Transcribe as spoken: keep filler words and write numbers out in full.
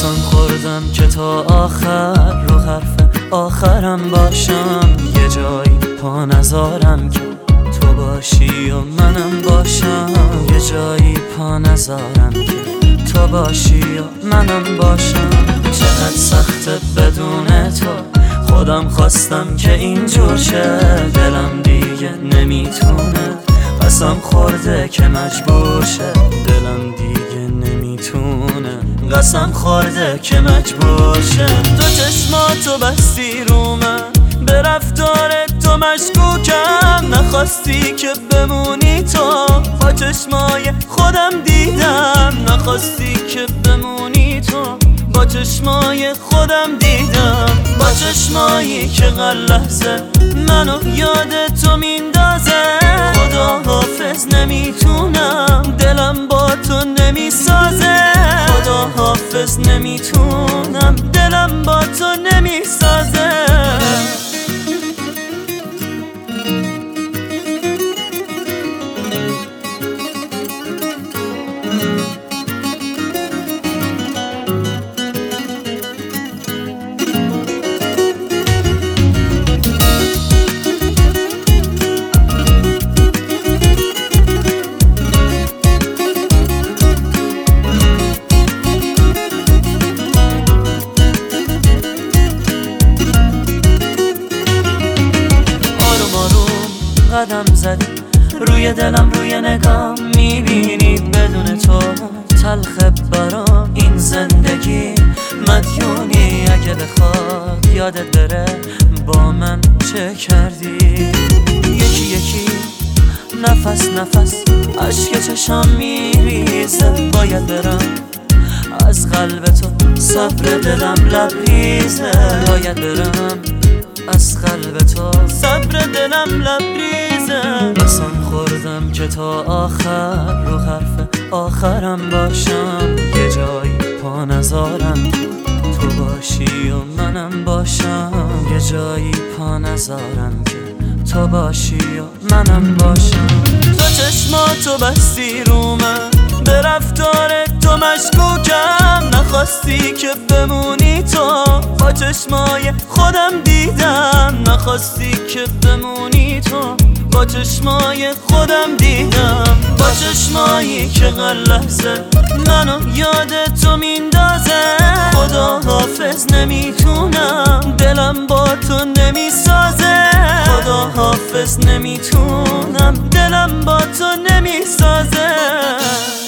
قسم خوردم که تا آخر رو حرف آخرم باشم، یه جایی پا نذارم که تو باشی و منم باشم، یه جایی پا نذارم که تو باشی و منم باشم. چقدر سخته بدون تو، خودم خواستم که اینجور شه، دلم دیگه نمیتونه، قسم خورده که مجبور شه، دلم دیگه نمیتونه، قسم خورده که مجبور شه. تو چشماتو بستی رو من، به رفتار تو مشکوکم، نخواستی که بمونی تو، با چشمای خودم دیدم، نخواستی که بمونی تو، با چشمای خودم دیدم، با چشمایی که هر لحظه منو یاد تو میندازه. خدا حافظ نمیتونم، دلم با تو نمیسازه، خدا حافظ نمیتونم، دلم با تو نمیسازه. قدم زدی روی دلم، روی نگام میبینی بدون تو تلخ برام این زندگی. مدیونی اگه بخواد یادت بره با من چه کردی. یکی یکی نفس نفس عشق چشام میریزه، باید برم از قلب تو، صبر دلم لبریزه، باید برم از قلب تو، صبر دلم لبریزه. قسم خوردم که تا آخر رو حرف آخرم باشم، یه جایی پا نذارم تو باشی و منم باشم، یه جایی پا نذارم که تو باشی و منم باشم. تو چشماتو بستی رو من، به رفتار تو مشکوکم، نخواستی که بمونی تو، با چشمای خودم دیدم، نخواستی که بمونی تو، با چشمای خودم دیدم، با چشمایی که هر لحظه منو یاد تو میندازه. خدا حافظ نمیتونم، دلم با تو نمیسازه، خدا حافظ نمیتونم، دلم با تو نمیسازه.